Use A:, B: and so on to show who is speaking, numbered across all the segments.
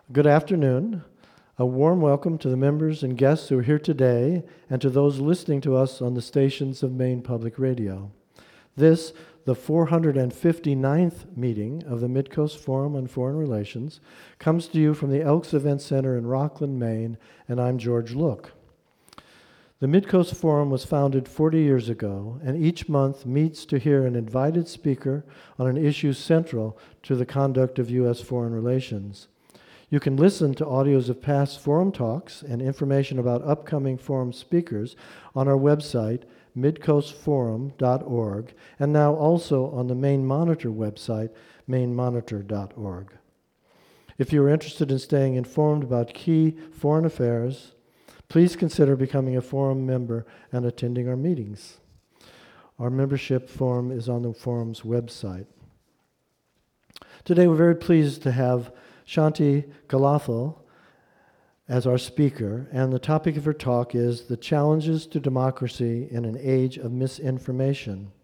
A: Good afternoon. A warm welcome to the members and guests who are here today and to those listening to us on the stations of Maine Public Radio. This, the 459th meeting of the Midcoast Forum on Foreign Relations, comes to you from the Elks Event Center in Rockland, Maine, and I'm George Look. The Midcoast Forum was founded 40 years ago, and each month meets to hear an invited speaker on an issue central to the conduct of U.S. foreign relations. You can listen to audios of past forum talks and information about upcoming forum speakers on our website, midcoastforum.org, and now also on the Maine Monitor website, mainemonitor.org. If you are interested in staying informed about key foreign affairs, please consider becoming a forum member and attending our meetings. Our membership form is on the forum's website. Today we're very pleased to have Shanti Kalathil as our speaker, and the topic of her talk is The Challenges to Democracy in an Age of Misinformation.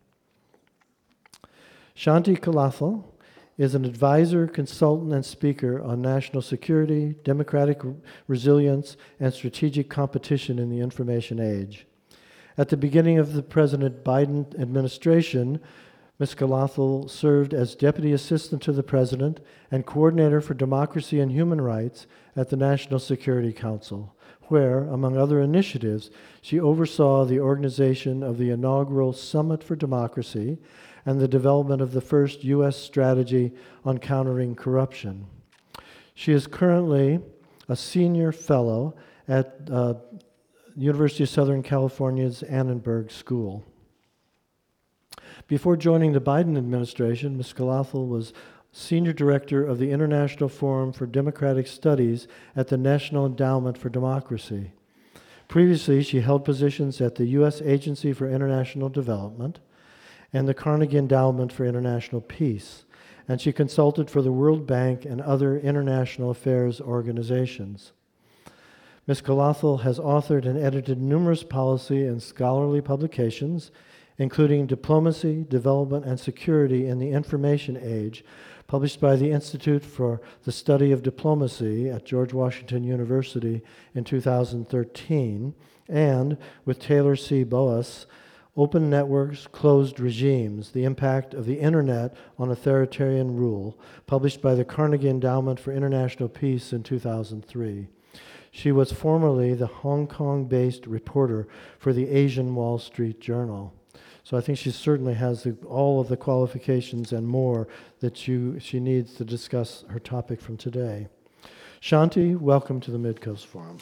A: Shanti Kalathil is an advisor, consultant, and speaker on national security, democratic resilience, and strategic competition in the information age. At the beginning of the President Biden administration, Ms. Kalathil served as Deputy Assistant to the President and Coordinator for Democracy and Human Rights at the National Security Council, where, among other initiatives, she oversaw the organization of the inaugural Summit for Democracy and the development of the first U.S. strategy on countering corruption. She is currently a senior fellow at University of Southern California's Annenberg School. Before joining the Biden administration, Ms. Kalathil was Senior Director of the International Forum for Democratic Studies at the National Endowment for Democracy. Previously, she held positions at the U.S. Agency for International Development and the Carnegie Endowment for International Peace, and she consulted for the World Bank and other international affairs organizations. Ms. Kalathil has authored and edited numerous policy and scholarly publications, including Diplomacy, Development, and Security in the Information Age, published by the Institute for the Study of Diplomacy at George Washington University in 2013, and with Taylor C. Boas, Open Networks, Closed Regimes, The Impact of the Internet on Authoritarian Rule, published by the Carnegie Endowment for International Peace in 2003. She was formerly the Hong Kong-based reporter for the Asian Wall Street Journal. So I think she certainly has all of the qualifications and more that she needs to discuss her topic from today. Shanti, welcome to the Midcoast Forum.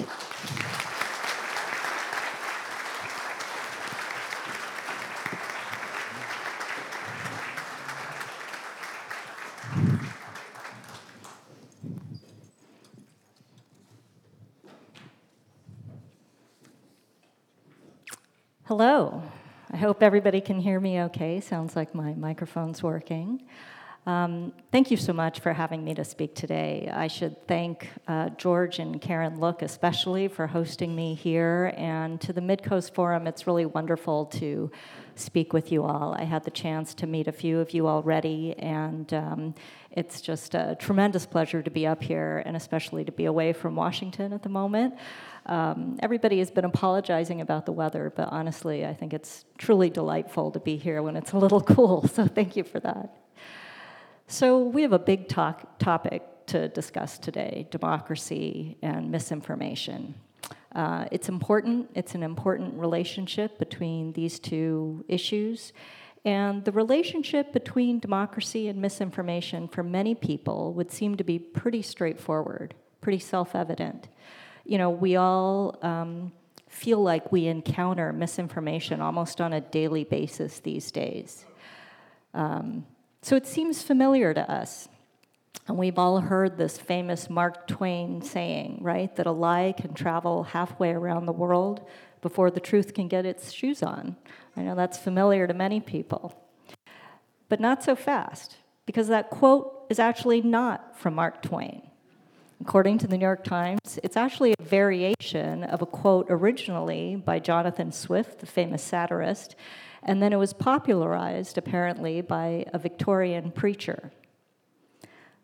B: Hello. I hope everybody can hear me okay. Sounds like my microphone's working. Thank you so much for having me to speak today. I should thank George and Karen Look especially for hosting me here, and to the Midcoast Forum, it's really wonderful to speak with you all. I had the chance to meet a few of you already, and it's just a tremendous pleasure to be up here, and especially to be away from Washington at the moment. Everybody has been apologizing about the weather, but honestly, I think it's truly delightful to be here when it's a little cool, so thank you for that. So we have a big topic to discuss today, democracy and misinformation. It's important. It's an important relationship between these two issues. And the relationship between democracy and misinformation for many people would seem to be pretty straightforward, pretty self-evident. You know, we all feel like we encounter misinformation almost on a daily basis these days. So it seems familiar to us. And we've all heard this famous Mark Twain saying, right, that a lie can travel halfway around the world before the truth can get its shoes on. I know that's familiar to many people. But not so fast, because that quote is actually not from Mark Twain. According to the New York Times, it's actually a variation of a quote originally by Jonathan Swift, the famous satirist, and then it was popularized, apparently, by a Victorian preacher.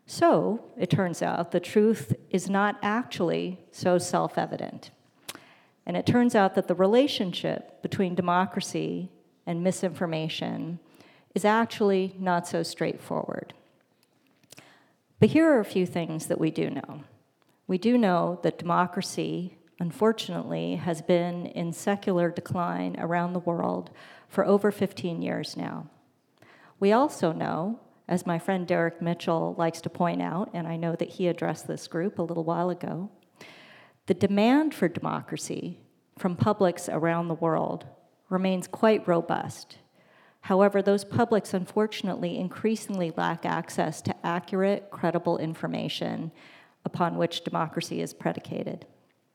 B: So, it turns out the truth is not actually so self-evident. And it turns out that the relationship between democracy and misinformation is actually not so straightforward. But here are a few things that we do know. We do know that democracy, unfortunately, has been in secular decline around the world for over 15 years now. We also know, as my friend Derek Mitchell likes to point out, and I know that he addressed this group a little while ago, the demand for democracy from publics around the world remains quite robust. However, those publics unfortunately increasingly lack access to accurate, credible information upon which democracy is predicated.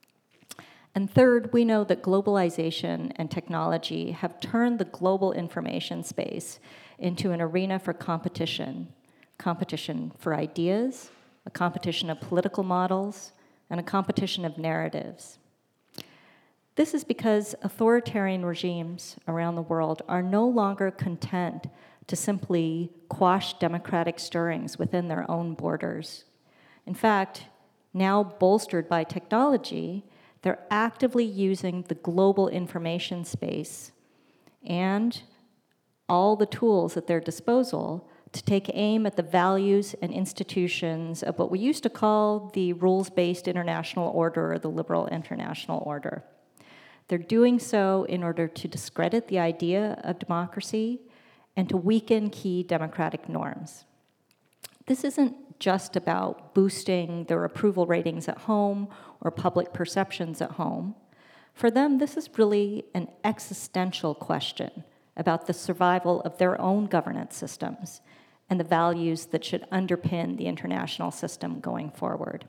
B: And third, we know that globalization and technology have turned the global information space into an arena for competition for ideas, a competition of political models, and a competition of narratives. This is because authoritarian regimes around the world are no longer content to simply quash democratic stirrings within their own borders. In fact, now bolstered by technology, they're actively using the global information space and all the tools at their disposal to take aim at the values and institutions of what we used to call the rules-based international order or the liberal international order. They're doing so in order to discredit the idea of democracy and to weaken key democratic norms. This isn't just about boosting their approval ratings at home or public perceptions at home. For them, this is really an existential question about the survival of their own governance systems and the values that should underpin the international system going forward.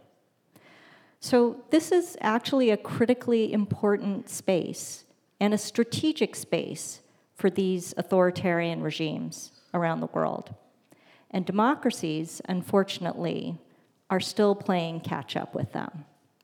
B: So this is actually a critically important space and a strategic space for these authoritarian regimes around the world. And democracies, unfortunately, are still playing catch up with them.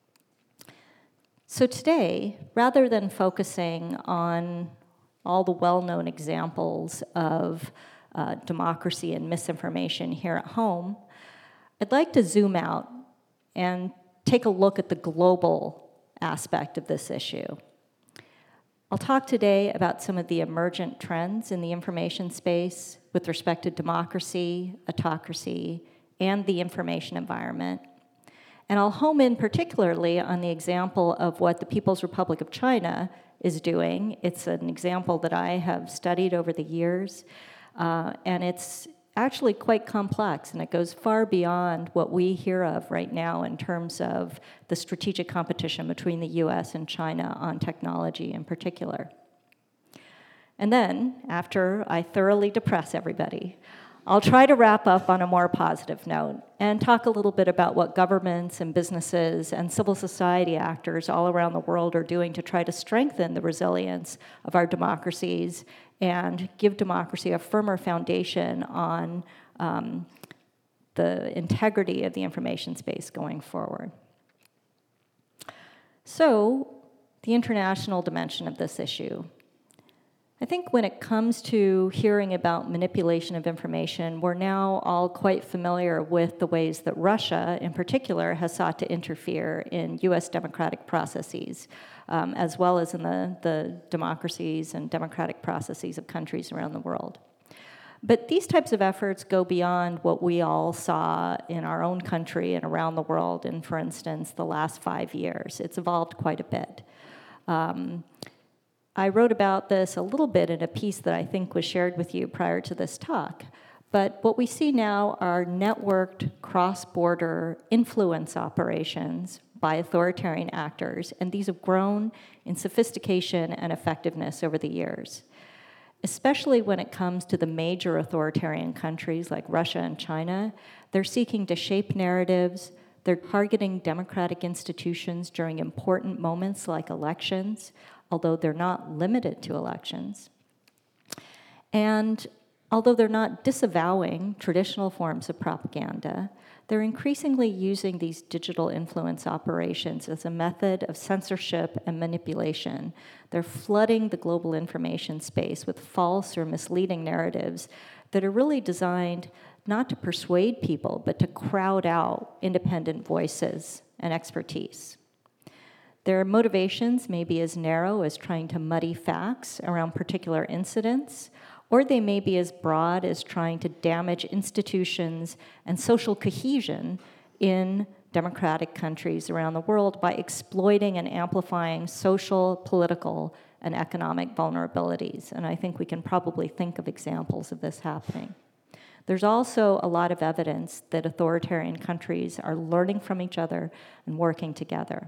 B: So today, rather than focusing on all the well-known examples of democracy and misinformation here at home, I'd like to zoom out and take a look at the global aspect of this issue. I'll talk today about some of the emergent trends in the information space with respect to democracy, autocracy, and the information environment. And I'll home in particularly on the example of what the People's Republic of China is doing. It's an example that I have studied over the years, and it's actually quite complex, and it goes far beyond what we hear of right now in terms of the strategic competition between the US and China on technology in particular. And then, after I thoroughly depress everybody, I'll try to wrap up on a more positive note and talk a little bit about what governments and businesses and civil society actors all around the world are doing to try to strengthen the resilience of our democracies and give democracy a firmer foundation on the integrity of the information space going forward. So, the international dimension of this issue. I think when it comes to hearing about manipulation of information, we're now all quite familiar with the ways that Russia, in particular, has sought to interfere in US democratic processes, as well as in the democracies and democratic processes of countries around the world. But these types of efforts go beyond what we all saw in our own country and around the world in, for instance, the last 5 years. It's evolved quite a bit. I wrote about this a little bit in a piece that I think was shared with you prior to this talk. But what we see now are networked cross-border influence operations by authoritarian actors, and these have grown in sophistication and effectiveness over the years. Especially when it comes to the major authoritarian countries like Russia and China, they're seeking to shape narratives, they're targeting democratic institutions during important moments like elections, although they're not limited to elections. And although they're not disavowing traditional forms of propaganda, they're increasingly using these digital influence operations as a method of censorship and manipulation. They're flooding the global information space with false or misleading narratives that are really designed not to persuade people, but to crowd out independent voices and expertise. Their motivations may be as narrow as trying to muddy facts around particular incidents, or they may be as broad as trying to damage institutions and social cohesion in democratic countries around the world by exploiting and amplifying social, political, and economic vulnerabilities. And I think we can probably think of examples of this happening. There's also a lot of evidence that authoritarian countries are learning from each other and working together.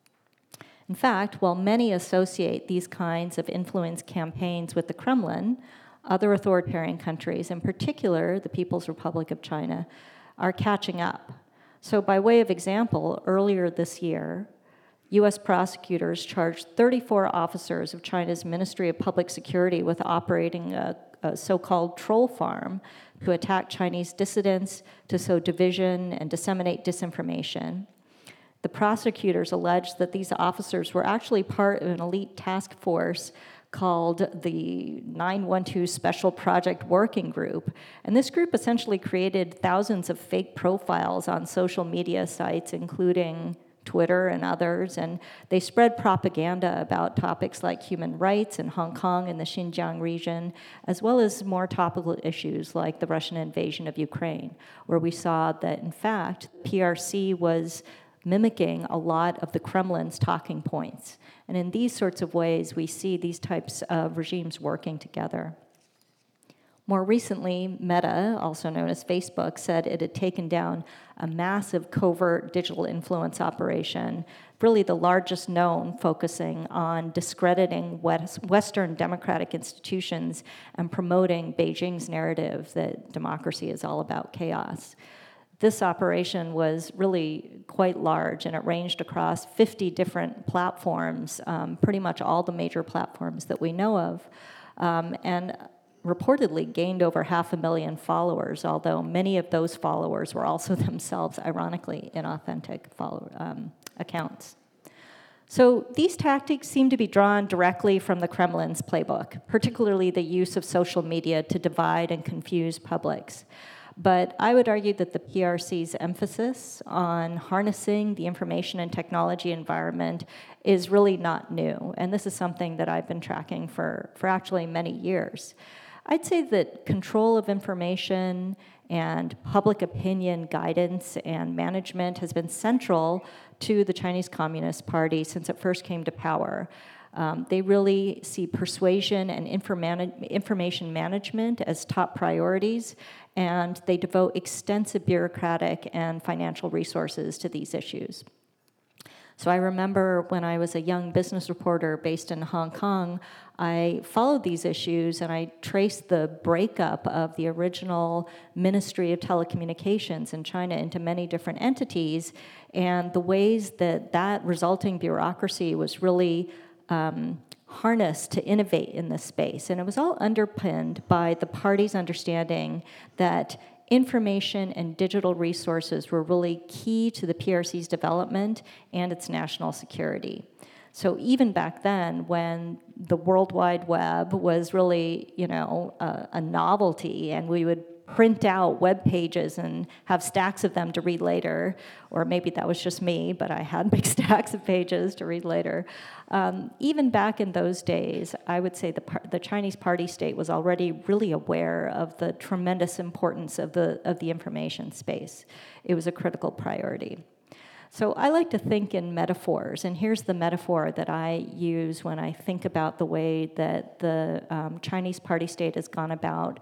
B: In fact, while many associate these kinds of influence campaigns with the Kremlin, other authoritarian countries, in particular the People's Republic of China, are catching up. So by way of example, earlier this year, US prosecutors charged 34 officers of China's Ministry of Public Security with operating a so-called troll farm to attack Chinese dissidents, to sow division, and disseminate disinformation. The prosecutors alleged that these officers were actually part of an elite task force called the 912 Special Project Working Group. And this group essentially created thousands of fake profiles on social media sites, including Twitter and others, and they spread propaganda about topics like human rights in Hong Kong and the Xinjiang region, as well as more topical issues like the Russian invasion of Ukraine, where we saw that, in fact, PRC was mimicking a lot of the Kremlin's talking points. And in these sorts of ways, we see these types of regimes working together. More recently, Meta, also known as Facebook, said it had taken down a massive covert digital influence operation, really the largest known, focusing on discrediting Western democratic institutions and promoting Beijing's narrative that democracy is all about chaos. This operation was really quite large, and it ranged across 50 different platforms, pretty much all the major platforms that we know of, and reportedly gained over 500,000 followers, although many of those followers were also themselves, ironically, inauthentic accounts. So these tactics seem to be drawn directly from the Kremlin's playbook, particularly the use of social media to divide and confuse publics. But I would argue that the PRC's emphasis on harnessing the information and technology environment is really not new, and this is something that I've been tracking for actually many years. I'd say that control of information and public opinion guidance and management has been central to the Chinese Communist Party since it first came to power. They really see persuasion and information management as top priorities, and they devote extensive bureaucratic and financial resources to these issues. So I remember when I was a young business reporter based in Hong Kong, I followed these issues and I traced the breakup of the original Ministry of Telecommunications in China into many different entities, and the ways that that resulting bureaucracy was really harnessed to innovate in this space. And it was all underpinned by the party's understanding that information and digital resources were really key to the PRC's development and its national security. So even back then, when the World Wide Web was really, a novelty, and we would print out web pages and have stacks of them to read later, or maybe that was just me, but I had big stacks of pages to read later. Even back in those days, I would say the Chinese party state was already really aware of the tremendous importance of the information space. It was a critical priority. So I like to think in metaphors, and here's the metaphor that I use when I think about the way that the Chinese party state has gone about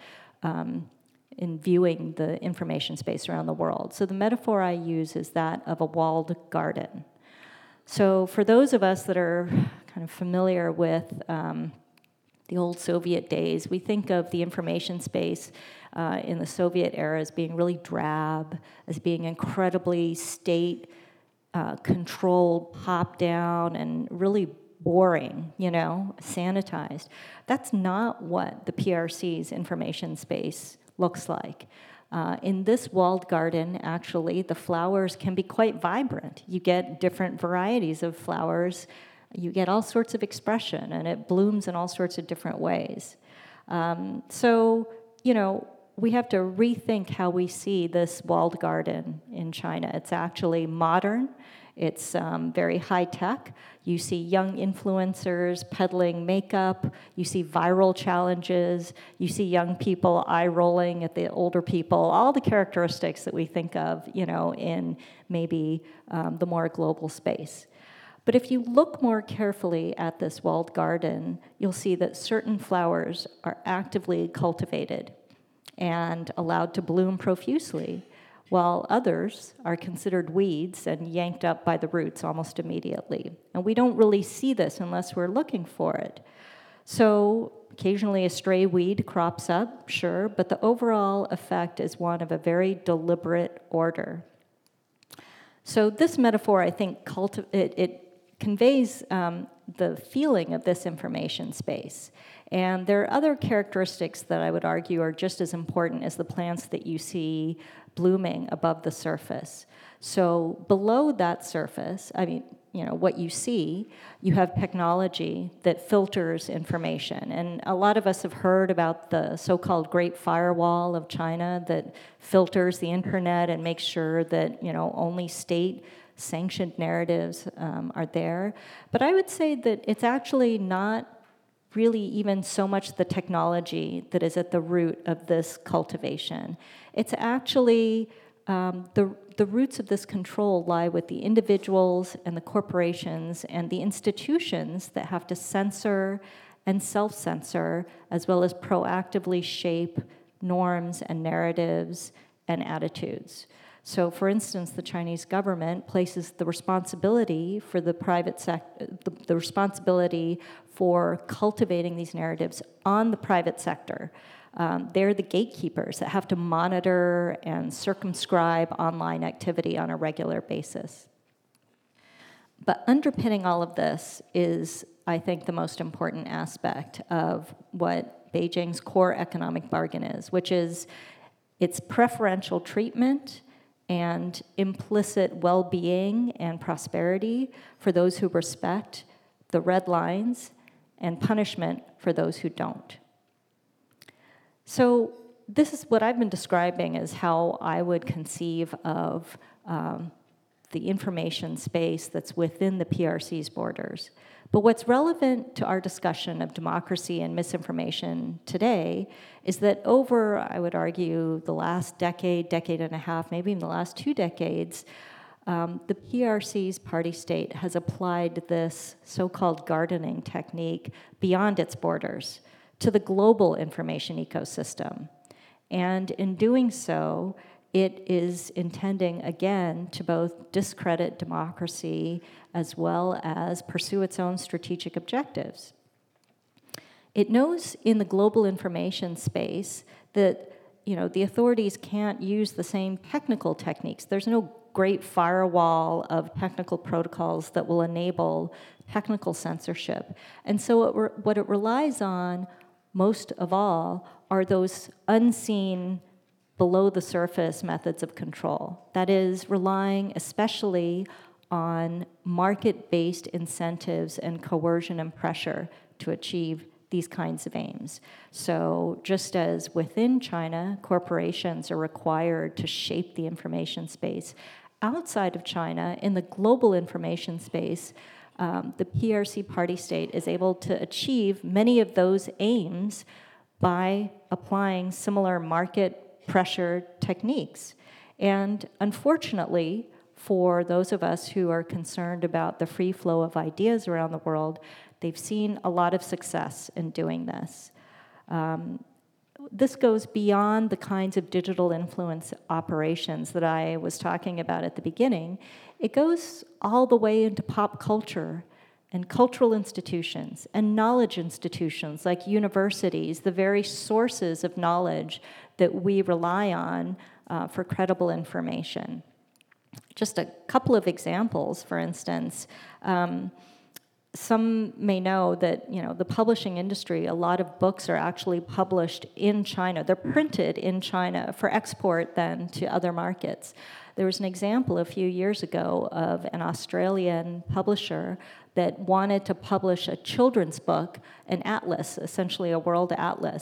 B: in viewing the information space around the world. So the metaphor I use is that of a walled garden. So for those of us that are kind of familiar with the old Soviet days, we think of the information space in the Soviet era as being really drab, as being incredibly state-controlled, top-down, and really boring, sanitized. That's not what the PRC's information space looks like. In this walled garden, actually, the flowers can be quite vibrant. You get different varieties of flowers. You get all sorts of expression, and it blooms in all sorts of different ways. we have to rethink how we see this walled garden in China. It's actually modern. It's very high tech. You see young influencers peddling makeup. You see viral challenges. You see young people eye rolling at the older people. All the characteristics that we think of, in maybe the more global space. But if you look more carefully at this walled garden, you'll see that certain flowers are actively cultivated and allowed to bloom profusely, while others are considered weeds and yanked up by the roots almost immediately. And we don't really see this unless we're looking for it. So occasionally a stray weed crops up, sure, but the overall effect is one of a very deliberate order. So this metaphor, I think, it conveys the feeling of this information space. And there are other characteristics that I would argue are just as important as the plants that you see blooming above the surface. So below that surface, what you see, you have technology that filters information. And a lot of us have heard about the so-called Great Firewall of China that filters the internet and makes sure that, only state-sanctioned narratives are there. But I would say that it's actually not really even so much the technology that is at the root of this cultivation. It's actually the roots of this control lie with the individuals and the corporations and the institutions that have to censor and self-censor, as well as proactively shape norms and narratives and attitudes. So, for instance, the Chinese government places the responsibility for the private sector, the responsibility for cultivating these narratives on the private sector. They're the gatekeepers that have to monitor and circumscribe online activity on a regular basis. But underpinning all of this is, I think, the most important aspect of what Beijing's core economic bargain is, which is its preferential treatment and implicit well-being and prosperity for those who respect the red lines and punishment for those who don't. So this is what I've been describing as how I would conceive of the information space that's within the PRC's borders. But what's relevant to our discussion of democracy and misinformation today is that over, I would argue, the last decade and a half, maybe even the last 2 decades, the PRC's party state has applied this so-called gardening technique beyond its borders to the global information ecosystem. And in doing so, it is intending, again, to both discredit democracy as well as pursue its own strategic objectives. It knows in the global information space that, the authorities can't use the same technical techniques. There's no great firewall of technical protocols that will enable technical censorship. And so what it relies on most of all are those unseen below-the-surface methods of control. That is, relying especially on market-based incentives and coercion and pressure to achieve these kinds of aims. So just as within China, corporations are required to shape the information space, outside of China, in the global information space, the PRC party state is able to achieve many of those aims by applying similar market pressure techniques. And unfortunately, for those of us who are concerned about the free flow of ideas around the world, they've seen a lot of success in doing this. This goes beyond the kinds of digital influence operations that I was talking about at the beginning. It goes all the way into pop culture and cultural institutions and knowledge institutions like universities, the very sources of knowledge that we rely on for credible information. Just a couple of examples, for instance. Some may know that, the publishing industry, a lot of books are actually published in China. They're printed in China for export then to other markets. There was an example a few years ago of an Australian publisher that wanted to publish a children's book, an atlas, essentially a world atlas.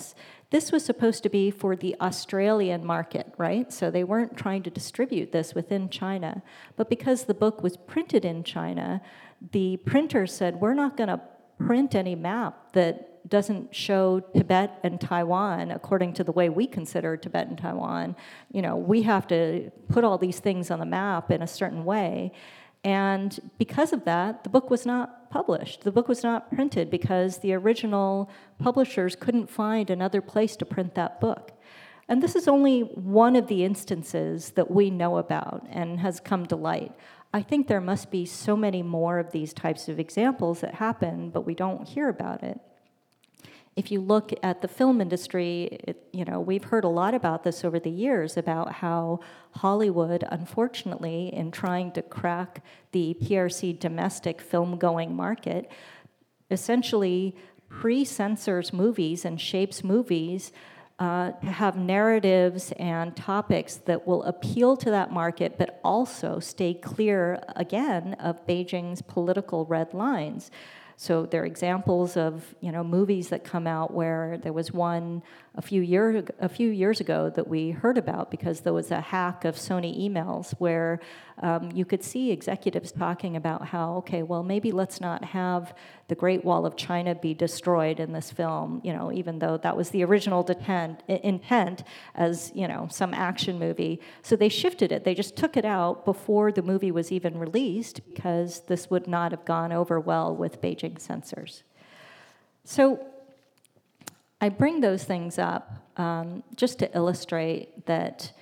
B: This was supposed to be for the Australian market, right? So they weren't trying to distribute this within China. But because the book was printed in China, the printer said, we're not going to print any map that doesn't show Tibet and Taiwan according to the way we consider Tibet and Taiwan. You know, we have to put all these things on the map in a certain way. And because of that, the book was not published. The book was not printed because the original publishers couldn't find another place to print that book. And this is only one of the instances that we know about and has come to light. I think there must be so many more of these types of examples that happen, but we don't hear about it. If you look at the film industry, we've heard a lot about this over the years, about how Hollywood, unfortunately, in trying to crack the PRC domestic film-going market, essentially pre-censors movies and shapes movies to have narratives and topics that will appeal to that market, but also stay clear, again, of Beijing's political red lines. So there are examples of movies that come out where there was one a few years ago that we heard about because there was a hack of Sony emails where you could see executives talking about how, okay, well, maybe let's not have the Great Wall of China be destroyed in this film, even though that was the original intent as, some action movie. So they shifted it. They just took it out before the movie was even released because this would not have gone over well with Beijing censors. So I bring those things up just to illustrate that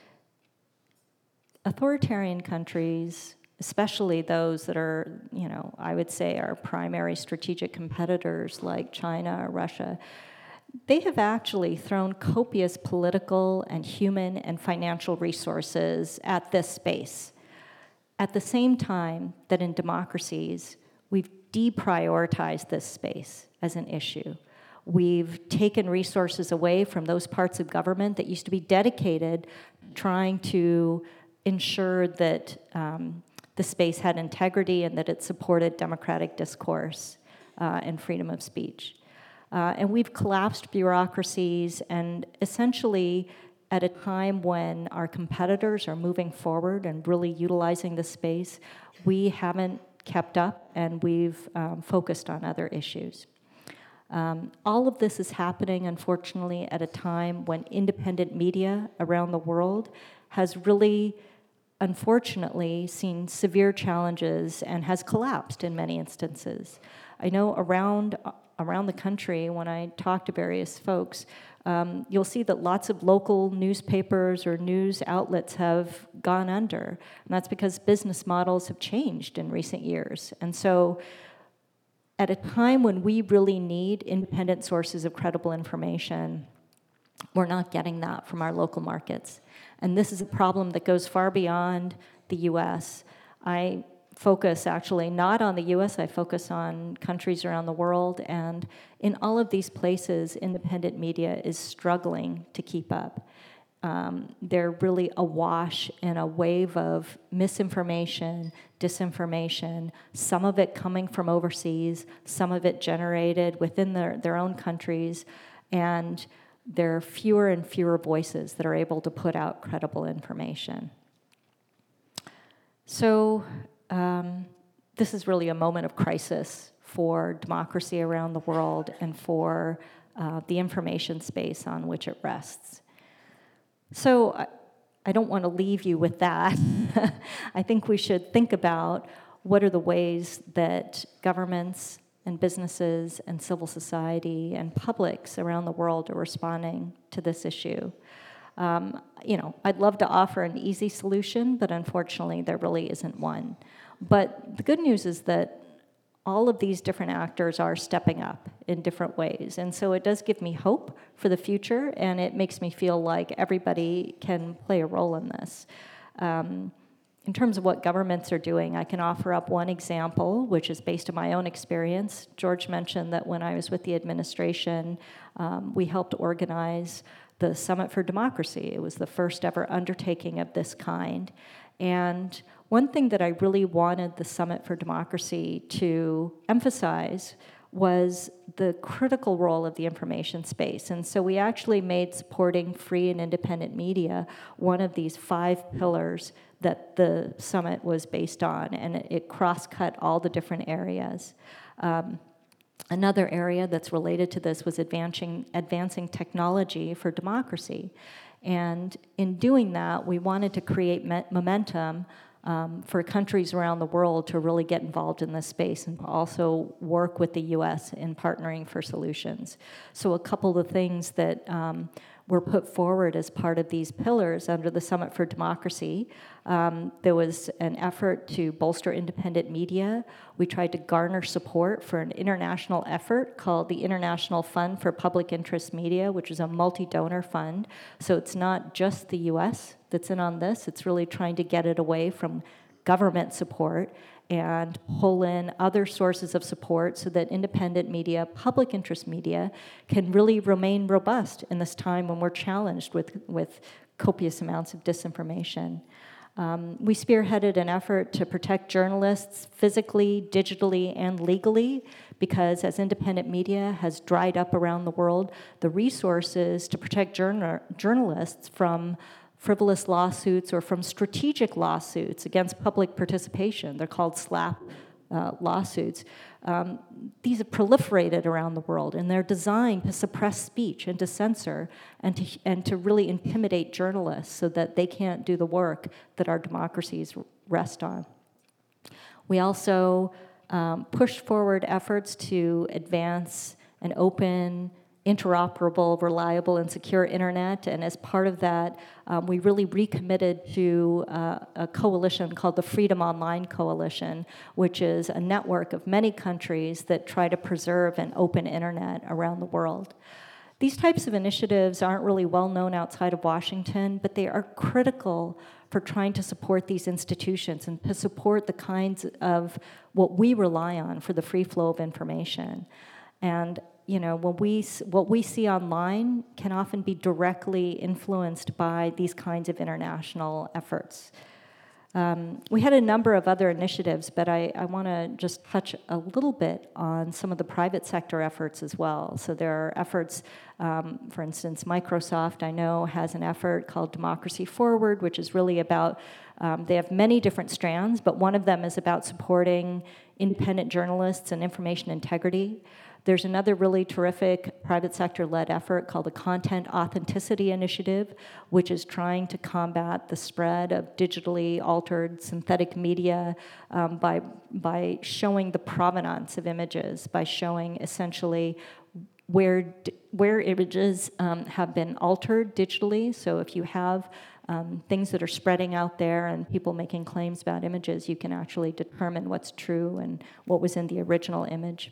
B: authoritarian countries, especially those that are, I would say our primary strategic competitors like China or Russia, they have actually thrown copious political and human and financial resources at this space. At the same time that in democracies, we've deprioritized this space as an issue. We've taken resources away from those parts of government that used to be dedicated trying to ensure that the space had integrity and that it supported democratic discourse and freedom of speech. And we've collapsed bureaucracies, and essentially at a time when our competitors are moving forward and really utilizing the space, we haven't kept up, and we've focused on other issues. All of this is happening, unfortunately, at a time when independent media around the world has really, unfortunately, seen severe challenges and has collapsed in many instances. I know around the country, when I talk to various folks, you'll see that lots of local newspapers or news outlets have gone under. And that's because business models have changed in recent years. And so at a time when we really need independent sources of credible information, we're not getting that from our local markets. And this is a problem that goes far beyond the US. I focus actually not on the US, I focus on countries around the world, and in all of these places, independent media is struggling to keep up. They're really awash in a wave of misinformation, disinformation, some of it coming from overseas, some of it generated within their own countries, and there are fewer and fewer voices that are able to put out credible information. So this is really a moment of crisis for democracy around the world and for the information space on which it rests. So I don't want to leave you with that. I think we should think about what are the ways that governments and businesses and civil society and publics around the world are responding to this issue. I'd love to offer an easy solution, but unfortunately there really isn't one. But the good news is that all of these different actors are stepping up in different ways. And so it does give me hope for the future, and it makes me feel like everybody can play a role in this. In terms of what governments are doing, I can offer up one example, which is based on my own experience. George mentioned that when I was with the administration, we helped organize the Summit for Democracy. It was the first ever undertaking of this kind. And one thing that I really wanted the Summit for Democracy to emphasize was the critical role of the information space. And so we actually made supporting free and independent media one of these 5 pillars that the summit was based on, and it cross-cut all the different areas. Another area that's related to this was advancing technology for democracy. And in doing that, we wanted to create momentum for countries around the world to really get involved in this space and also work with the US in partnering for solutions. So a couple of things that were put forward as part of these pillars under the Summit for Democracy. There was an effort to bolster independent media. We tried to garner support for an international effort called the International Fund for Public Interest Media, which is a multi-donor fund. So it's not just the US that's in on this, it's really trying to get it away from government support and pull in other sources of support so that independent media, public interest media, can really remain robust in this time when we're challenged with copious amounts of disinformation. We spearheaded an effort to protect journalists physically, digitally, and legally, because as independent media has dried up around the world, the resources to protect journalists from frivolous lawsuits or from strategic lawsuits against public participation. They're called SLAPP lawsuits. These have proliferated around the world, and they're designed to suppress speech and to censor and to really intimidate journalists so that they can't do the work that our democracies rest on. We also pushed forward efforts to advance an open, interoperable, reliable, and secure internet. And as part of that, we really recommitted to a coalition called the Freedom Online Coalition, which is a network of many countries that try to preserve an open internet around the world. These types of initiatives aren't really well known outside of Washington, but they are critical for trying to support these institutions and to support the kinds of what we rely on for the free flow of information. And you know, what we see online can often be directly influenced by these kinds of international efforts. We had a number of other initiatives, but I want to just touch a little bit on some of the private sector efforts as well. So there are efforts, for instance, Microsoft, I know, has an effort called Democracy Forward, which is really about, they have many different strands, but one of them is about supporting independent journalists and information integrity. There's another really terrific private sector-led effort called the Content Authenticity Initiative, which is trying to combat the spread of digitally altered synthetic media by showing the provenance of images, by showing essentially where images have been altered digitally. So if you have things that are spreading out there and people making claims about images, you can actually determine what's true and what was in the original image.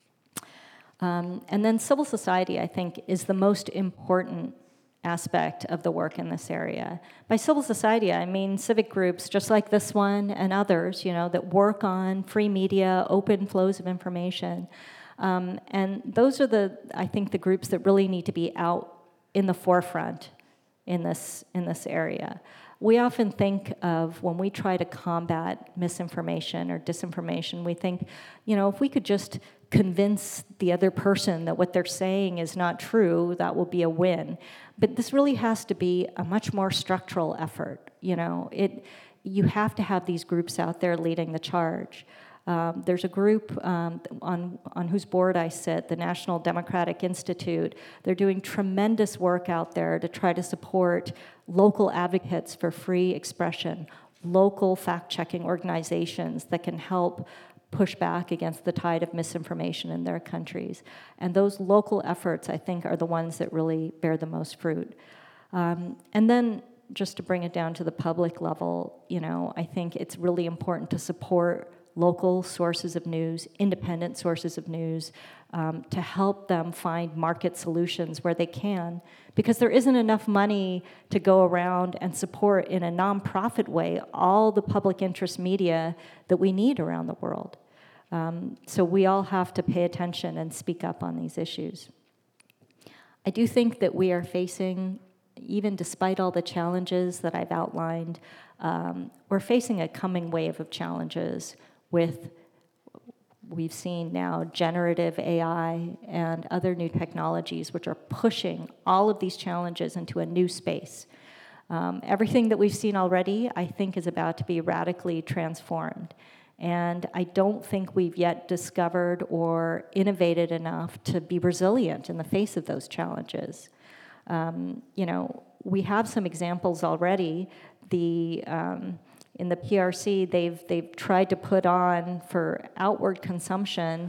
B: And then civil society, I think, is the most important aspect of the work in this area. By civil society, I mean civic groups just like this one and others, you know, that work on free media, open flows of information. And those are I think, the groups that really need to be out in the forefront in this area. We often think of, when we try to combat misinformation or disinformation, we think, you know, if we could just convince the other person that what they're saying is not true, that will be a win. But this really has to be a much more structural effort. You know, you have to have these groups out there leading the charge. There's a group on whose board I sit, the National Democratic Institute. They're doing tremendous work out there to try to support local advocates for free expression, local fact-checking organizations that can help push back against the tide of misinformation in their countries. And those local efforts, I think, are the ones that really bear the most fruit. And then, just to bring it down to the public level, you know, I think it's really important to support local sources of news, independent sources of news, to help them find market solutions where they can, because there isn't enough money to go around and support in a nonprofit way all the public interest media that we need around the world. So we all have to pay attention and speak up on these issues. I do think that we are facing, even despite all the challenges that I've outlined, we're facing a coming wave of challenges with we've seen now generative AI and other new technologies which are pushing all of these challenges into a new space. Everything that we've seen already, I think, is about to be radically transformed. And I don't think we've yet discovered or innovated enough to be resilient in the face of those challenges. We have some examples already. In the PRC, they've tried to put on for outward consumption.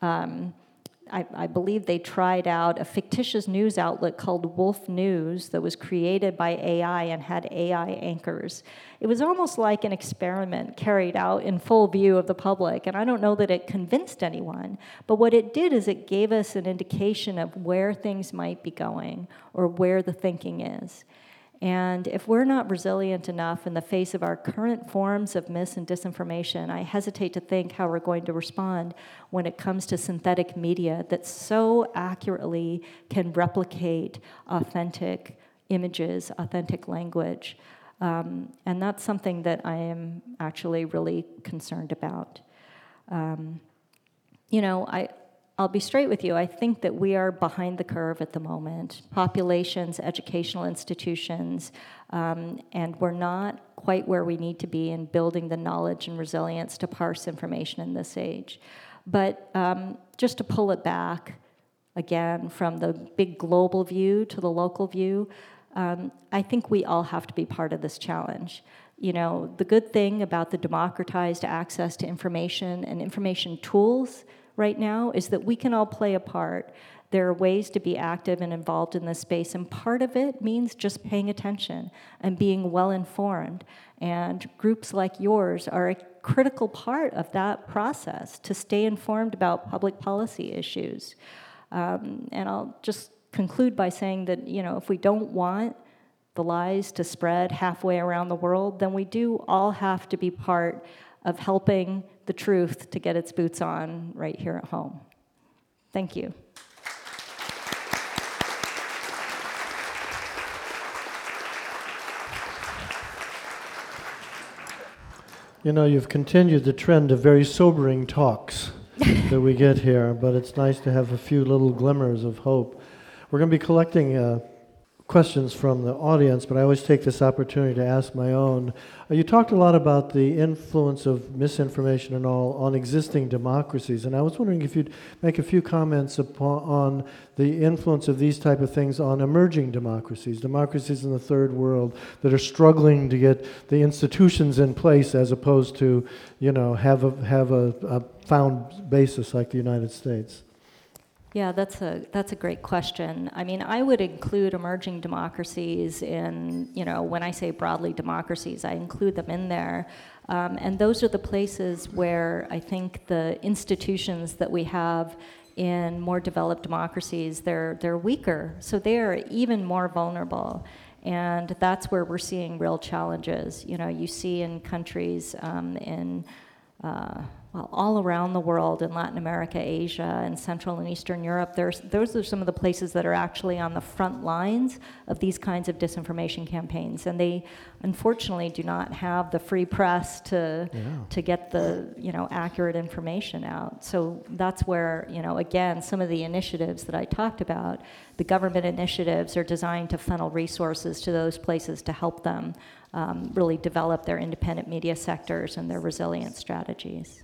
B: I believe they tried out a fictitious news outlet called Wolf News that was created by AI and had AI anchors. It was almost like an experiment carried out in full view of the public, and I don't know that it convinced anyone, but what it did is it gave us an indication of where things might be going or where the thinking is. And if we're not resilient enough in the face of our current forms of mis and disinformation, I hesitate to think how we're going to respond when it comes to synthetic media that so accurately can replicate authentic images, authentic language. And that's something that I am actually really concerned about. I'll be straight with you. I think that we are behind the curve at the moment. Populations, educational institutions, and we're not quite where we need to be in building the knowledge and resilience to parse information in this age. But just to pull it back, again, from the big global view to the local view, I think we all have to be part of this challenge. The good thing about the democratized access to information and information tools right now is that we can all play a part. There are ways to be active and involved in this space, and part of it means just paying attention and being well-informed. And groups like yours are a critical part of that process to stay informed about public policy issues. And I'll just conclude by saying that, if we don't want the lies to spread halfway around the world, then we do all have to be part of helping the truth to get its boots on right here at home. Thank you.
A: You've continued the trend of very sobering talks that we get here, but it's nice to have a few little glimmers of hope. We're going to be collecting questions from the audience, but I always take this opportunity to ask my own. You talked a lot about the influence of misinformation and all on existing democracies, and I was wondering if you'd make a few comments on the influence of these type of things on emerging democracies in the third world that are struggling to get the institutions in place as opposed to, have a found basis like the United States.
B: Yeah, that's a great question. I mean, I would include emerging democracies in, when I say broadly democracies, I include them in there. And those are the places where I think the institutions that we have in more developed democracies, they're weaker. So they are even more vulnerable. And that's where we're seeing real challenges. You see in countries all around the world, in Latin America, Asia, and Central and Eastern Europe, those are some of the places that are actually on the front lines of these kinds of disinformation campaigns. And they, unfortunately, do not have the free press to get the, accurate information out. So that's where, again, some of the initiatives that I talked about, the government initiatives are designed to funnel resources to those places to help them really develop their independent media sectors and their resilience strategies.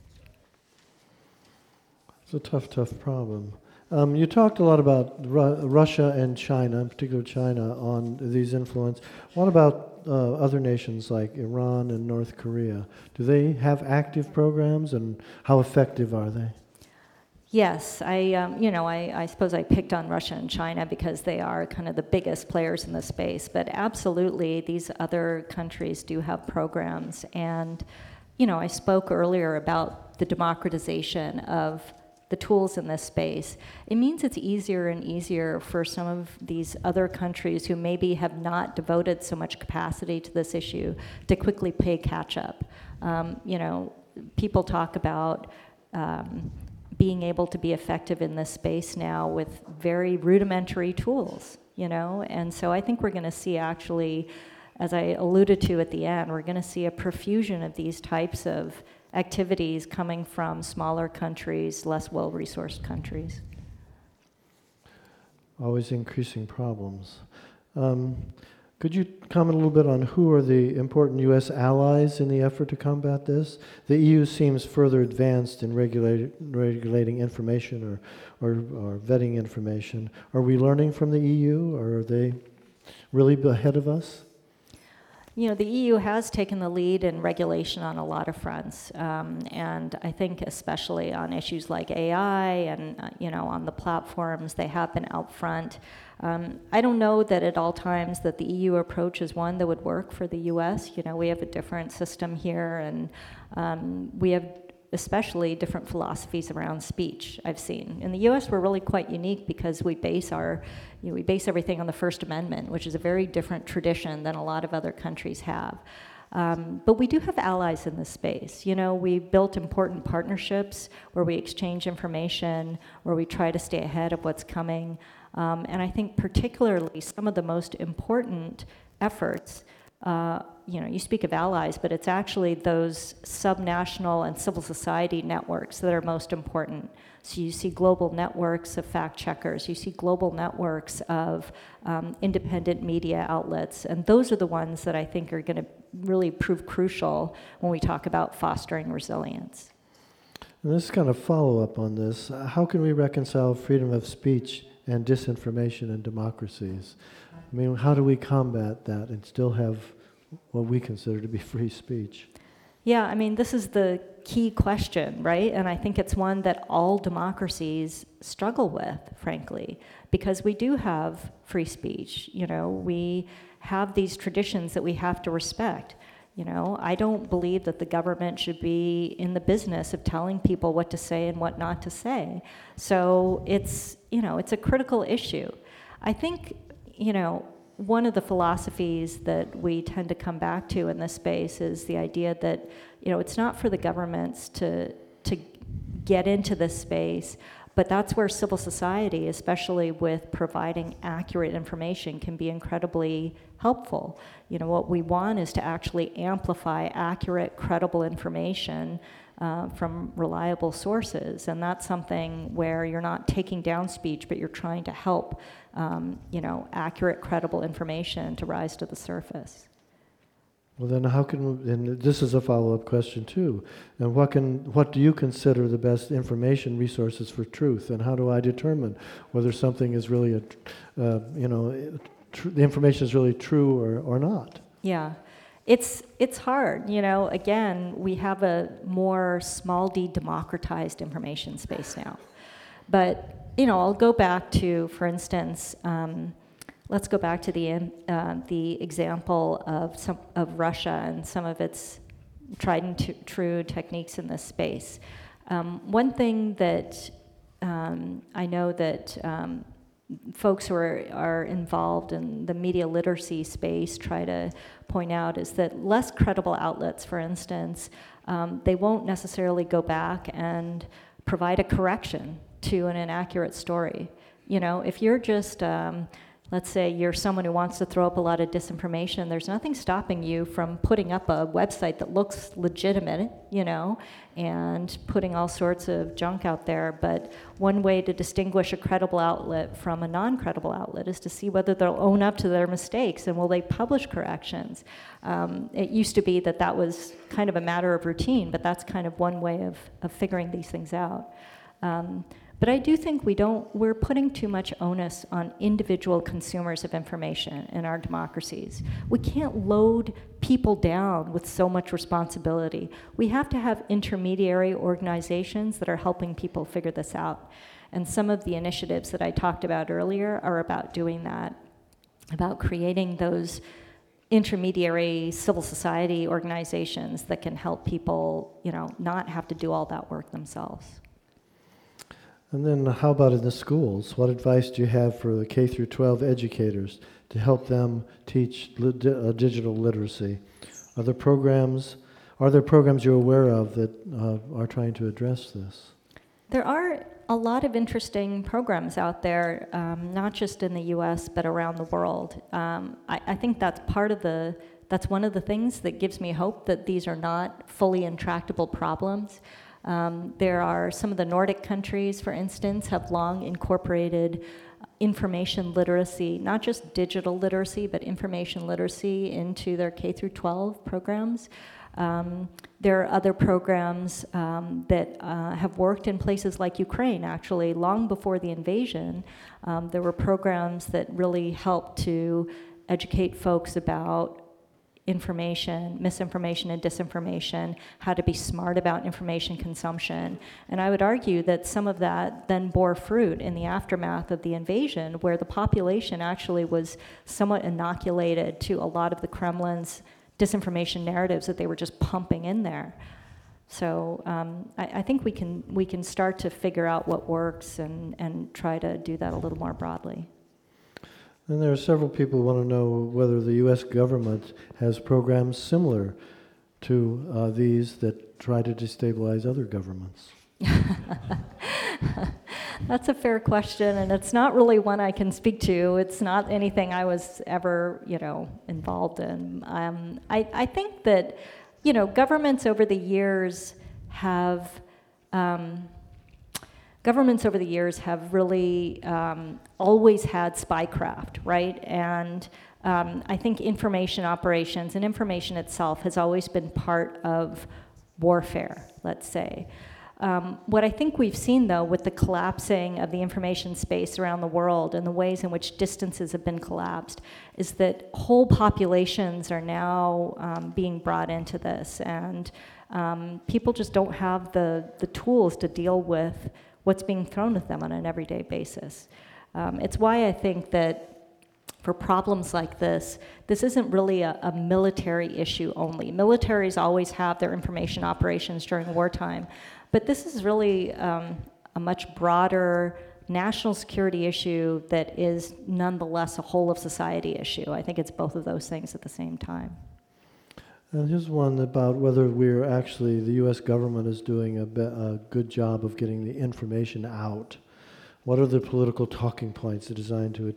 A: It's a tough problem. You talked a lot about Russia and China, in particular China, on these influence. What about other nations like Iran and North Korea? Do they have active programs, and how effective are they?
B: Yes, I suppose I picked on Russia and China because they are kind of the biggest players in the space, but absolutely these other countries do have programs. And, I spoke earlier about the democratization of the tools in this space. It means it's easier and easier for some of these other countries who maybe have not devoted so much capacity to this issue to quickly play catch up. People talk about being able to be effective in this space now with very rudimentary tools, and so I think we're going to see actually, as I alluded to at the end, we're going to see a profusion of these types of activities coming from smaller countries, less well-resourced countries.
A: Always increasing problems. Could you comment a little bit on who are the important U.S. allies in the effort to combat this? The EU seems further advanced in regulating information or vetting information. Are we learning from the EU, or are they really ahead of us?
B: You know, the EU has taken the lead in regulation on a lot of fronts, and I think especially on issues like AI and, on the platforms, they have been out front. I don't know that at all times that the EU approach is one that would work for the US. We have a different system here, and we have especially different philosophies around speech, I've seen. In the US, we're really quite unique because we base everything on the First Amendment, which is a very different tradition than a lot of other countries have. But we do have allies in this space. We built important partnerships where we exchange information, where we try to stay ahead of what's coming. And I think particularly some of the most important efforts, you speak of allies, but it's actually those subnational and civil society networks that are most important. So you see global networks of fact checkers, you see global networks of independent media outlets, and those are the ones that I think are going to really prove crucial when we talk about fostering resilience.
A: And this kind of follow-up on this, how can we reconcile freedom of speech and disinformation in democracies? I mean, how do we combat that and still have what we consider to be free speech?
B: Yeah, I mean, this is the key question, right? And I think it's one that all democracies struggle with, frankly, because we do have free speech. We have these traditions that we have to respect. I don't believe that the government should be in the business of telling people what to say and what not to say. So it's a critical issue. I think, one of the philosophies that we tend to come back to in this space is the idea that, it's not for the governments to get into this space, but that's where civil society, especially with providing accurate information, can be incredibly helpful. What we want is to actually amplify accurate, credible information from reliable sources, and that's something where you're not taking down speech, but you're trying to help, accurate, credible information to rise to the surface.
A: Well, then and this is a follow-up question too, and what do you consider the best information resources for truth, and how do I determine whether something is really the information is really true or not?
B: Yeah. It's hard, again, we have a more small d democratized information space now. But, I'll go back to, for instance, let's go back to the example of Russia and some of its tried and true techniques in this space. One thing that I know that folks who are involved in the media literacy space try to point out is that less credible outlets, for instance, they won't necessarily go back and provide a correction to an inaccurate story. If you're just, let's say you're someone who wants to throw up a lot of disinformation, there's nothing stopping you from putting up a website that looks legitimate, and putting all sorts of junk out there. But one way to distinguish a credible outlet from a non-credible outlet is to see whether they'll own up to their mistakes and will they publish corrections. It used to be that was kind of a matter of routine, but that's kind of one way of figuring these things out. But I do think we're putting too much onus on individual consumers of information in our democracies. We can't load people down with so much responsibility. We have to have intermediary organizations that are helping people figure this out. And some of the initiatives that I talked about earlier are about doing that, about creating those intermediary civil society organizations that can help people, not have to do all that work themselves.
A: And then how about in the schools? What advice do you have for the K through 12 educators to help them teach digital literacy? Are there programs you're aware of that are trying to address this?
B: There are a lot of interesting programs out there, not just in the US, but around the world. I think that's part of the that's one of the things that gives me hope that these are not fully intractable problems. There are some of the Nordic countries, for instance, have long incorporated information literacy, not just digital literacy, but information literacy into their K through 12 programs. There are other programs that have worked in places like Ukraine, actually, long before the invasion. There were programs that really helped to educate folks about information, misinformation and disinformation, how to be smart about information consumption. And I would argue that some of that then bore fruit in the aftermath of the invasion, where the population actually was somewhat inoculated to a lot of the Kremlin's disinformation narratives that they were just pumping in there. So I think we can start to figure out what works and try to do that a little more broadly.
A: And there are several people who want to know whether the U.S. government has programs similar to these that try to destabilize other governments.
B: That's a fair question, and it's not really one I can speak to. It's not anything I was ever, involved in. I think that, governments over the years have really always had spycraft, right? And I think information operations and information itself has always been part of warfare, let's say. What I think we've seen, though, with the collapsing of the information space around the world and the ways in which distances have been collapsed, is that whole populations are now being brought into this, and people just don't have the tools to deal with what's being thrown at them on an everyday basis. It's why I think that for problems like this isn't really a military issue only. Militaries always have their information operations during wartime, but this is really a much broader national security issue that is nonetheless a whole of society issue. I think it's both of those things at the same time.
A: And here's one about whether the U.S. government is doing a good job of getting the information out. What are the political talking points designed to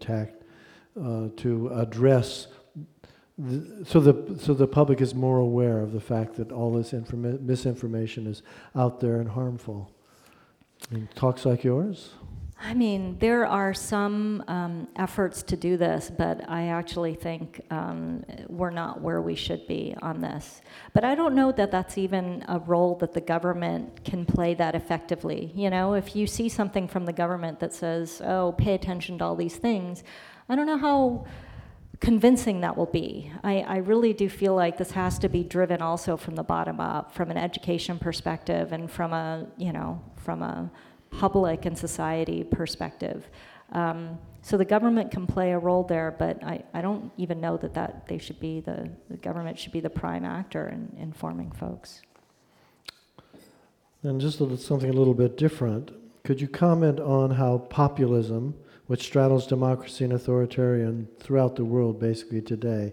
A: address, so the public is more aware of the fact that all this misinformation is out there and harmful? Talks like yours?
B: I mean, there are some efforts to do this, but I actually think we're not where we should be on this. But I don't know that that's even a role that the government can play that effectively. If you see something from the government that says, oh, pay attention to all these things, I don't know how convincing that will be. I really do feel like this has to be driven also from the bottom up, from an education perspective and from a public and society perspective. So the government can play a role there, but I don't even know that they should be the government should be the prime actor in informing folks.
A: And just something a little bit different, could you comment on how populism, which straddles democracy and authoritarian throughout the world basically today,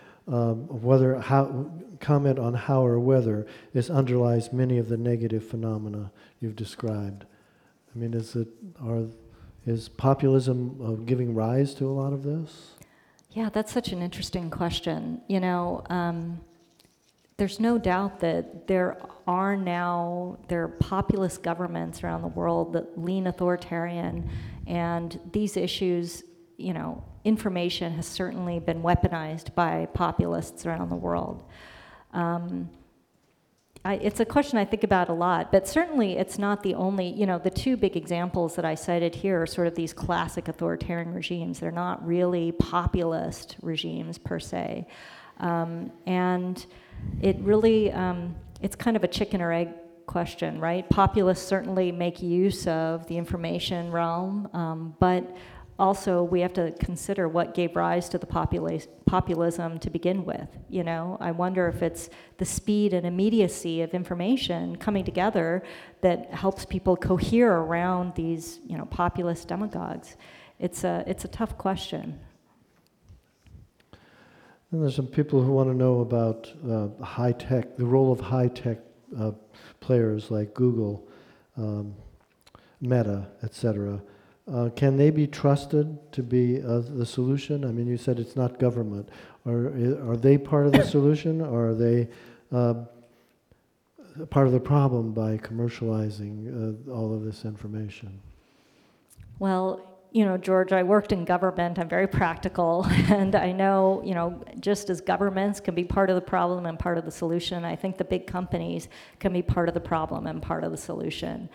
A: comment on how or whether this underlies many of the negative phenomena you've described? I mean, is populism giving rise to a lot of this?
B: Yeah, that's such an interesting question. There's no doubt that there are populist governments around the world that lean authoritarian, and these issues, information has certainly been weaponized by populists around the world. It's a question I think about a lot, but certainly it's not the only, the two big examples that I cited here are sort of these classic authoritarian regimes. They're not really populist regimes per se. And it really, it's kind of a chicken or egg question, right? Populists certainly make use of the information realm, but also we have to consider what gave rise to the populism to begin with. I wonder if it's the speed and immediacy of information coming together that helps people cohere around these, populist demagogues. It's a tough question.
A: And there's some people who want to know about high-tech, the role of high-tech players like Google, Meta, etc. can they be trusted to be the solution? I mean, you said it's not government. Are they part of the solution, or are they part of the problem by commercializing all of this information?
B: Well, George, I worked in government. I'm very practical, and I know, just as governments can be part of the problem and part of the solution, I think the big companies can be part of the problem and part of the solution.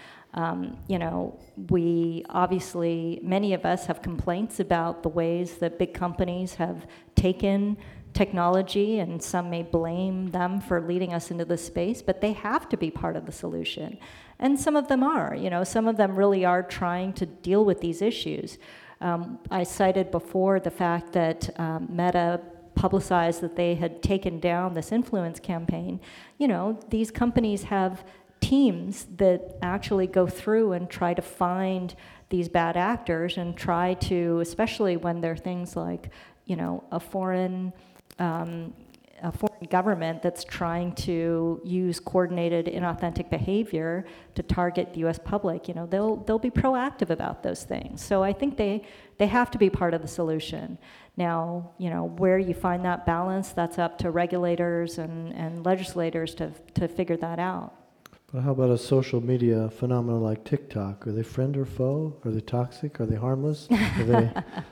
B: We obviously, many of us have complaints about the ways that big companies have taken technology, and some may blame them for leading us into this space, but they have to be part of the solution. And some of them are, some of them really are trying to deal with these issues. I cited before the fact that Meta publicized that they had taken down this influence campaign. These companies have teams that actually go through and try to find these bad actors and try to, especially when they're things like, a foreign government that's trying to use coordinated inauthentic behavior to target the U.S. public, they'll be proactive about those things. So I think they have to be part of the solution. Now, where you find that balance, that's up to regulators and legislators to figure that out.
A: But how about a social media phenomenon like TikTok? Are they friend or foe? Are they toxic? Are they harmless? Are they...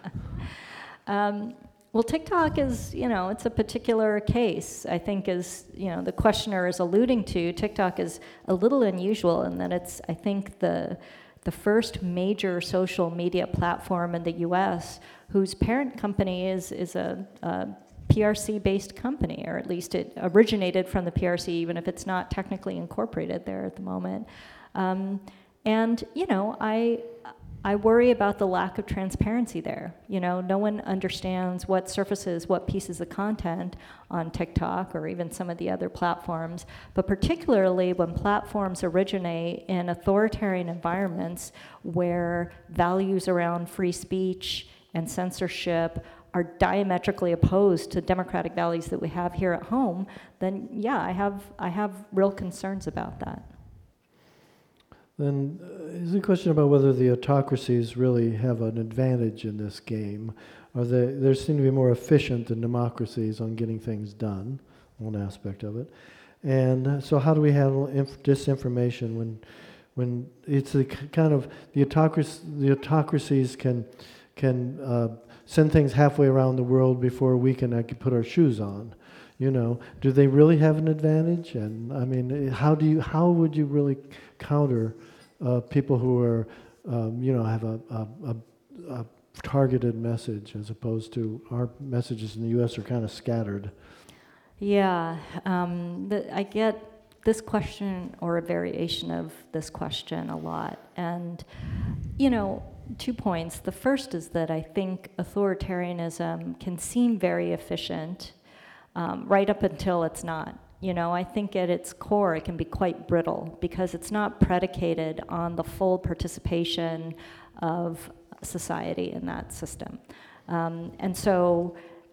B: Well, TikTok is, it's a particular case. I think as, the questioner is alluding to, TikTok is a little unusual in that it's, I think, the first major social media platform in the U.S. whose parent company is a PRC-based company, or at least it originated from the PRC, even if it's not technically incorporated there at the moment. I worry about the lack of transparency there. No one understands what surfaces, what pieces of content on TikTok or even some of the other platforms, but particularly when platforms originate in authoritarian environments where values around free speech and censorship are diametrically opposed to democratic values that we have here at home, then yeah, I have real concerns about that.
A: Then is the question about whether the autocracies really have an advantage in this game. They seem to be more efficient than democracies on getting things done, one aspect of it. And so how do we handle disinformation when it's the kind of, the autocracies can send things halfway around the world before we can put our shoes on? Do they really have an advantage? And I mean, how would you really counter people who are, have a targeted message as opposed to our messages in the U.S. are kind of scattered?
B: Yeah, I get this question or a variation of this question a lot. And, 2 points. The first is that I think authoritarianism can seem very efficient right up until it's not. I think at its core it can be quite brittle because it's not predicated on the full participation of society in that system. And so,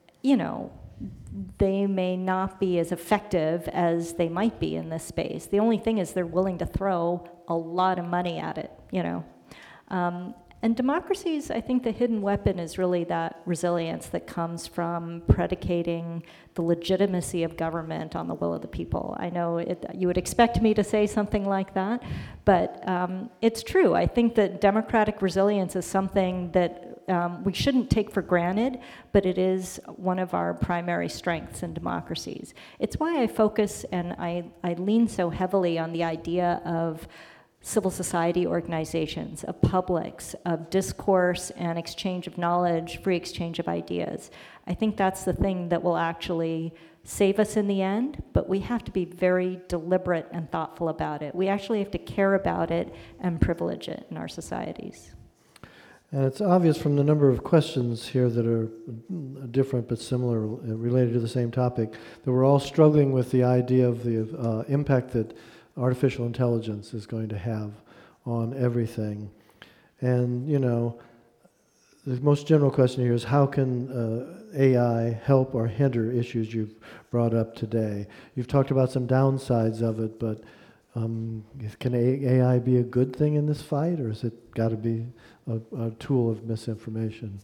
B: they may not be as effective as they might be in this space. The only thing is they're willing to throw a lot of money at it, And democracies, I think the hidden weapon is really that resilience that comes from predicating the legitimacy of government on the will of the people. I know you would expect me to say something like that, but it's true. I think that democratic resilience is something that we shouldn't take for granted, but it is one of our primary strengths in democracies. It's why I focus and I lean so heavily on the idea of civil society organizations, of publics, of discourse and exchange of knowledge, free exchange of ideas. I think that's the thing that will actually save us in the end, but we have to be very deliberate and thoughtful about it. We actually have to care about it and privilege it in our societies.
A: And it's obvious from the number of questions here that are different but similar, related to the same topic, that we're all struggling with the idea of the impact that artificial intelligence is going to have on everything. And, the most general question here is how can AI help or hinder issues you've brought up today? You've talked about some downsides of it, but Can AI be a good thing in this fight, or is it got to be a tool of misinformation?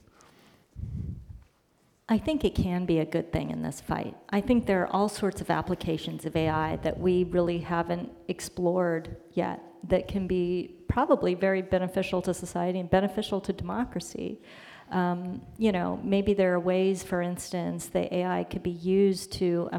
B: I think it can be a good thing in this fight. I think there are all sorts of applications of AI that we really haven't explored yet that can be probably very beneficial to society and beneficial to democracy. Maybe there are ways, for instance, that AI could be used to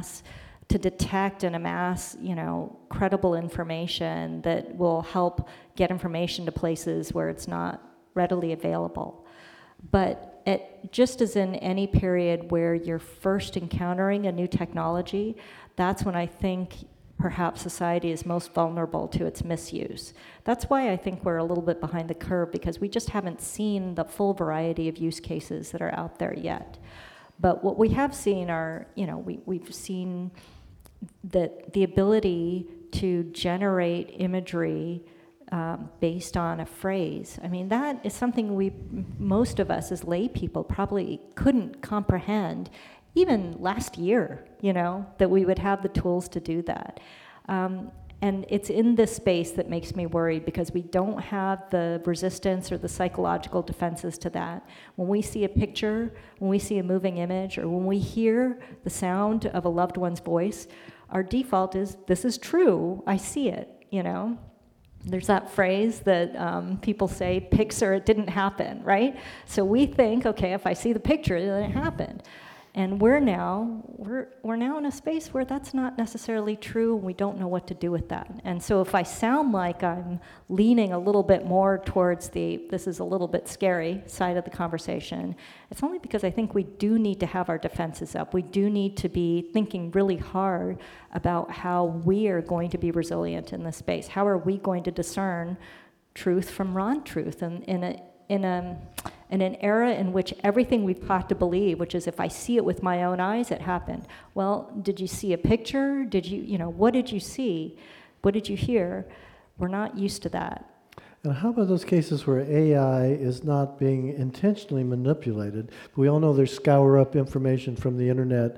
B: detect and amass, credible information that will help get information to places where it's not readily available. But just as in any period where you're first encountering a new technology, that's when I think perhaps society is most vulnerable to its misuse. That's why I think we're a little bit behind the curve, because we just haven't seen the full variety of use cases that are out there yet. But what we have seen are, we've seen that the ability to generate imagery based on a phrase. I mean, that is something most of us as lay people probably couldn't comprehend even last year, that we would have the tools to do that. And it's in this space that makes me worried, because we don't have the resistance or the psychological defenses to that. When we see a picture, when we see a moving image, or when we hear the sound of a loved one's voice, our default is, this is true, I see it, There's that phrase that people say, pics or it didn't happen, right? So we think, okay, if I see the picture, then it happened. And we're now in a space where that's not necessarily true, and we don't know what to do with that. And so if I sound like I'm leaning a little bit more towards this is a little bit scary side of the conversation, it's only because I think we do need to have our defenses up. We do need to be thinking really hard about how we are going to be resilient in this space. How are we going to discern truth from non-truth? And in an era in which everything we've taught to believe, which is if I see it with my own eyes, it happened. Well, did you see a picture? What did you see? What did you hear? We're not used to that.
A: And how about those cases where AI is not being intentionally manipulated? We all know there's scour up information from the internet,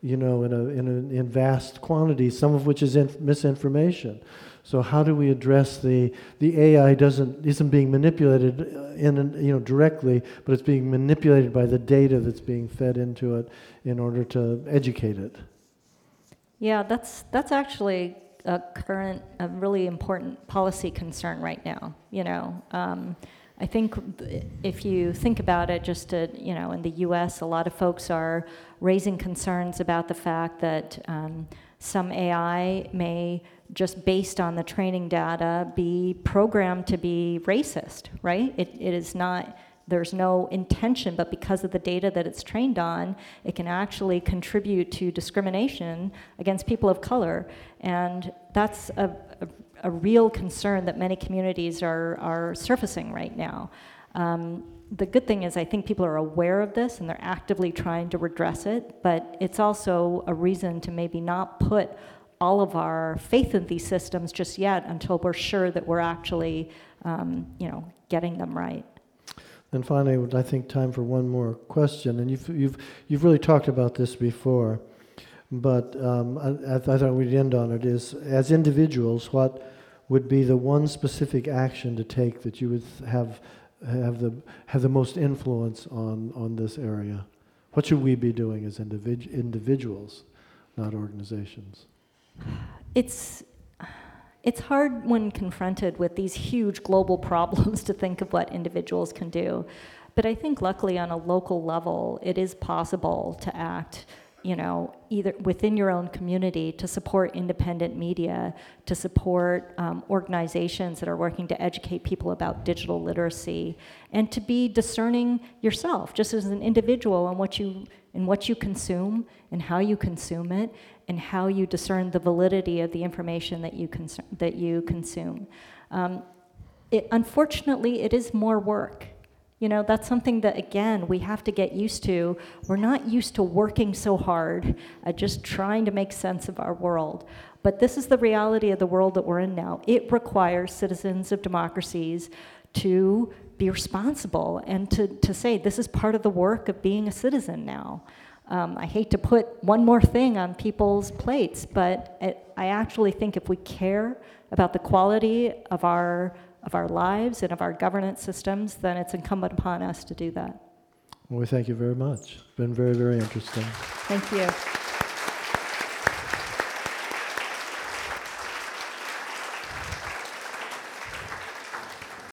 A: in vast quantities, some of which is misinformation. So how do we address the AI isn't being manipulated directly, but it's being manipulated by the data that's being fed into it in order to educate it?
B: Yeah, that's actually a really important policy concern right now. I think if you think about it, in the U.S., a lot of folks are raising concerns about the fact that some AI may, just based on the training data, be programmed to be racist, right? It is not, there's no intention, but because of the data that it's trained on, it can actually contribute to discrimination against people of color. And that's a real concern that many communities are surfacing right now. The good thing is I think people are aware of this and they're actively trying to redress it, but it's also a reason to maybe not put all of our faith in these systems just yet until we're sure that we're actually, getting them right.
A: And finally, I think time for one more question. And you've really talked about this before, but I thought we'd end on it. Is as individuals, what would be the one specific action to take that you would have the most influence on this area? What should we be doing as individuals, not organizations?
B: It's hard when confronted with these huge global problems to think of what individuals can do. But I think luckily on a local level, it is possible to act, either within your own community to support independent media, to support organizations that are working to educate people about digital literacy, and to be discerning yourself, just as an individual, on what you consume and how you consume it, and how you discern the validity of the information that you consume. Unfortunately, it is more work. That's something that, again, we have to get used to. We're not used to working so hard at just trying to make sense of our world. But this is the reality of the world that we're in now. It requires citizens of democracies to be responsible and to say this is part of the work of being a citizen now. I hate to put one more thing on people's plates, but I actually think if we care about the quality of our lives and of our governance systems, then it's incumbent upon us to do that.
A: Well, we thank you very much. It's been very, very interesting.
B: Thank you.